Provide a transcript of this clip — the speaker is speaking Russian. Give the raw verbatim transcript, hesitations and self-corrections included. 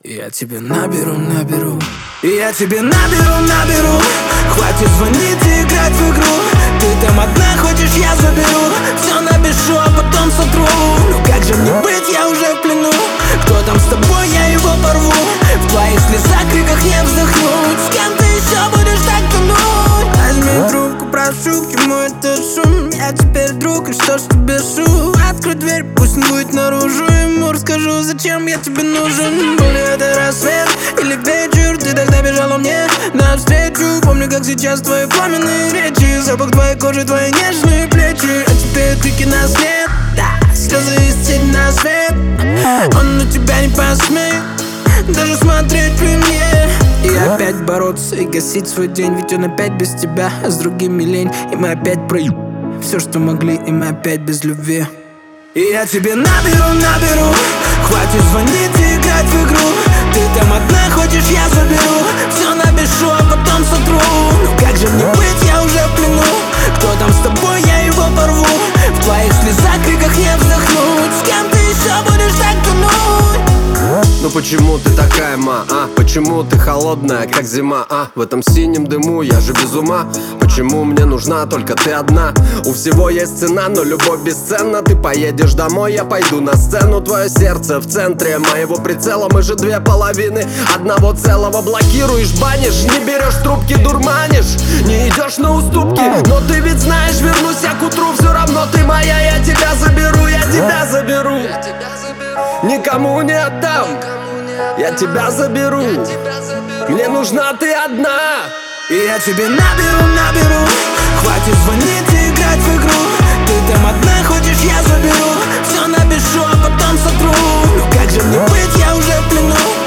Я тебе наберу, наберу. Я тебе наберу, наберу. Хватит звонить и играть в игру. Ты там одна, хочешь, я заберу. Все напишу, а потом сотру. Ну как же мне быть, я уже в плену. Кто там с тобой, я его порву. В твоих слезах, криках не вздохнуть. С кем ты еще будешь так тянуть? Возьми трубку, прошу, к чему этот шум? Я теперь друг, и что ж тебе шу? Открой дверь, пусть он будет наружу. Ему расскажу, зачем я тебе нужен. Был ли это рассвет или вечер? Ты тогда бежала мне навстречу. Помню, как сейчас твои пламенные речи. Запах твоей кожи, твои нежные плечи. А теперь крики нас нет, да, слезы из тени на свет. Он на тебя не посмеет даже смотреть при мне. И опять бороться и гасить свой день. Ведь он опять без тебя, а с другими лень. И мы опять проеб все, что могли. И мы опять без любви. И я тебе наберу, наберу. Хватит звонить и играть в игру. Ты там одна, хочешь, я заберу. Все напишу, а потом сотру. Ну как же мне быть, я уже в плену. Кто там с тобой, я его порву. В твоих слезах, криках не вздохнуть. С кем ты еще будешь так тянуть? Ну почему ты такая, ма, а? Почему ты холодная, как зима, а? В этом синем дыму я же без ума. Почему мне нужна только ты одна? У всего есть цена, но любовь бесценна. Ты поедешь домой, я пойду на сцену. Твое сердце в центре моего прицела. Мы же две половины одного целого. Блокируешь, банишь, не берешь трубки, дурманишь. Не идешь на уступки, но ты ведь знаешь, вернусь я к утру. Все равно ты моя, я тебя заберу, я тебя заберу. Никому не отдам, я тебя заберу. Мне нужна ты одна. И я тебе наберу, наберу. Хватит звонить и играть в игру. Ты там одна, хочешь, я заберу. Все напишу, а потом сотру. Ну как же мне быть, я уже в плену.